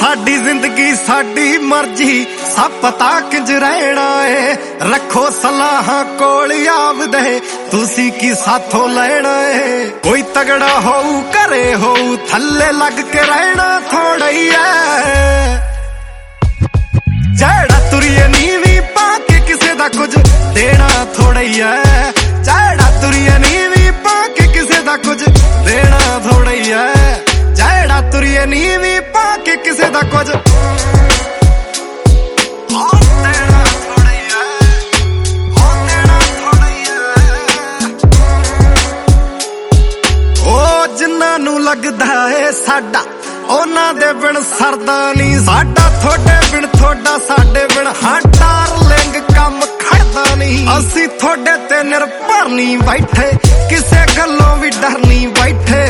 साडी जिंदगी साडी मर्जी सब पता किंज रहना है। रखो सलाहां कोल आवदे तुसी की साथों लेना है। कोई तगड़ा होऊ करे होऊ थल्ले लग के रहना थोड़ा ही है। जेड़ा तुरिए नीवी पाके किसे दा कुछ देना थोड़ा ही है। जेड़ा तुरिए नीवी पाके किसे दा कुछ देना थोड़ा ही है। जेड़ा तुरिए नीवी पाके किसे दा कुछ देना थोड़ा ही है। देना थोड़ा ही है। ओ जिन्ना नू लगदा है साडा ओना दे बिन सरदा नी। साडा थोड़े बिन थोड़ा साडे बिन हाँ डार्लिंग कम खड़दा नहीं। असी थोड़े ते निर्भर नहीं बैठे किसे गल्लों भी डर नहीं बैठे।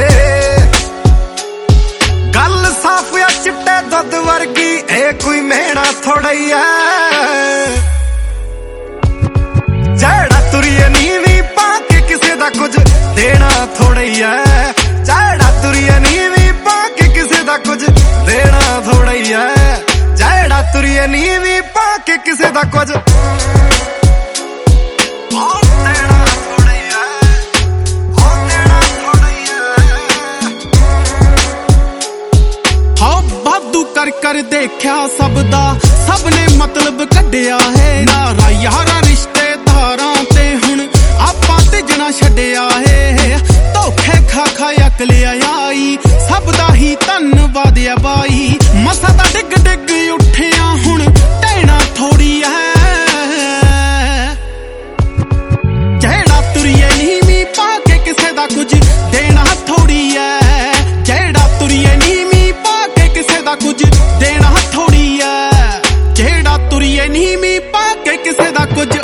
गल साफ या चिट्टे दुध वर्गी ए कोई मेहना थोड़ा ही है। जेड़ा तुरिए नीवी पाके किसे दा कुछ देना थोड़ा ही है। जेड़ा तुरिए नीवी पाके किसे दा कुछ देना थोड़ा ही है। जेड़ा तुरिए नीवी पाके किसे दा कुछ देना थोड़ा ही है। देना थोड़ा ही है। हाँ वादू कर कर देखा सबदा सबने मतलब कढ़िया है। नारा यारा रिश्तेदारां ते हुण आपां तिजना छड्डिया है। धोखे खा खा अकल आई सबदा ही धन्नवाद है बाई। मसा दा डिग डिग उठिया हुण टहना थोड़ी है। जेड़ा तुरिए नीवी पाके किसे दा कुछ देना थोड़ी है। जेड़ा तुरिए नीवी पाके किसे दा कुछ देना थोड़ी है। जेड़ा तुरिए नीवी पाके किसे दा कुछ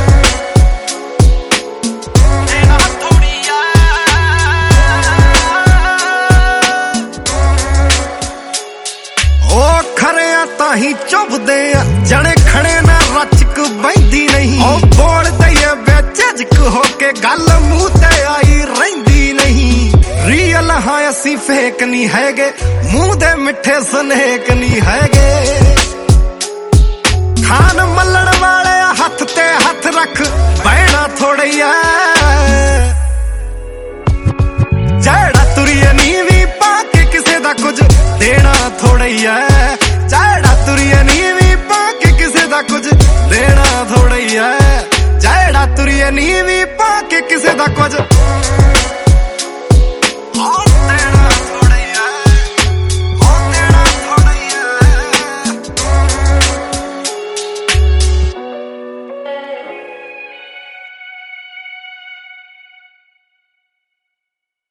ताही चुभदे जने खड़े ना रचक बहिंदी नहीं। ओ बोलदे बेचक होके गल मूंह ते आई रहिंदी नहीं। रियल हां असी फेक नहीं हैगे मुंह दे मिठे स्नेक नहीं हैगे। खान मल्लण वाले हथ ते हथ रख बहना थोड़ा ही है। जेड़ा तुरिए नीवी पाके किसे दा कुछ देना थोड़ा ही है। जेड़ा तुरिए नीवी पाके किसे दा कुछ देना थोड़ा ही है। जेड़ा तुरिए नीवी पाके किसे दा कुछ